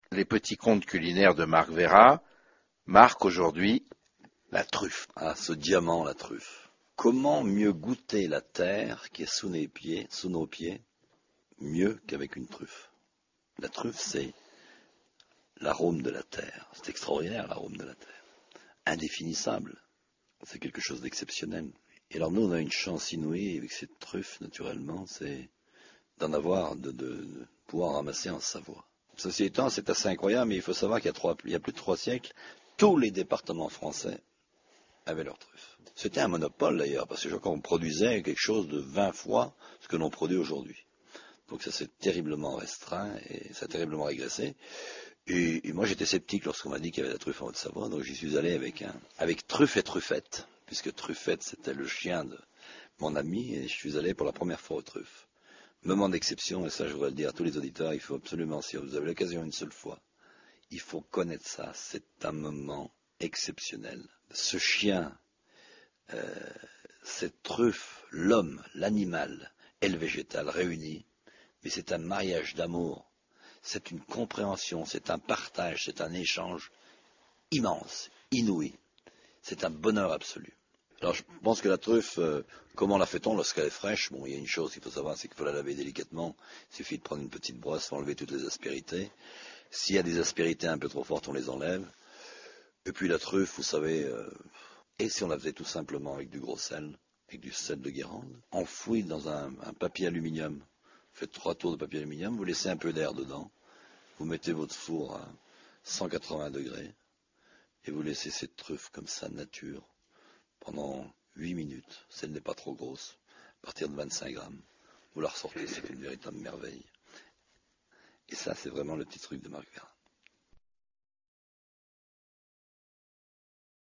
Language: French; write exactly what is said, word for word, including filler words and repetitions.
les petits contes culinaires de Marc Verrat marquent aujourd'hui la truffe. Ah, ce diamant, la truffe. Comment mieux goûter la terre qui est sous nos pieds, sous nos pieds, mieux qu'avec une truffe? La truffe, c'est l'arôme de la terre. C'est extraordinaire, l'arôme de la terre. Indéfinissable. C'est quelque chose d'exceptionnel. Et alors nous, on a une chance inouïe avec cette truffe, naturellement, c'est d'en avoir, de, de, de pouvoir ramasser en Savoie. Ceci étant, c'est assez incroyable, mais il faut savoir qu'il y a, trois, il y a plus de trois siècles, tous les départements français avaient leurs truffes. C'était un monopole d'ailleurs, parce que je crois qu'on produisait quelque chose de vingt fois ce que l'on produit aujourd'hui. Donc ça s'est terriblement restreint et ça a terriblement régressé. Et, et moi j'étais sceptique lorsqu'on m'a dit qu'il y avait la truffe en Haute-Savoie, donc j'y suis allé avec un, avec Truffe et Truffette, puisque Truffette c'était le chien de mon ami, et je suis allé pour la première fois aux truffes. Moment d'exception, et ça je voudrais le dire à tous les auditeurs, il faut absolument, si vous avez l'occasion une seule fois, il faut connaître ça, c'est un moment exceptionnel. Ce chien, euh, cette truffe, l'homme, l'animal et le végétal réunis, mais c'est un mariage d'amour, c'est une compréhension, c'est un partage, c'est un échange immense, inouï, c'est un bonheur absolu. Alors je pense que la truffe, euh, comment la fait-on lorsqu'elle est fraîche? Bon, il y a une chose qu'il faut savoir, c'est qu'il faut la laver délicatement. Il suffit de prendre une petite brosse pour enlever toutes les aspérités. S'il y a des aspérités un peu trop fortes, on les enlève. Et puis la truffe, vous savez, euh, et si on la faisait tout simplement avec du gros sel, avec du sel de Guérande, enfouie dans un, un papier aluminium. Vous faites trois tours de papier aluminium, vous laissez un peu d'air dedans, vous mettez votre four à cent quatre-vingts degrés, et vous laissez cette truffe comme ça, nature, pendant huit minutes, si elle n'est pas trop grosse, à partir de vingt-cinq grammes. Vous la ressortez, c'est une véritable merveille. Et ça, c'est vraiment le petit truc de Marc Verrat.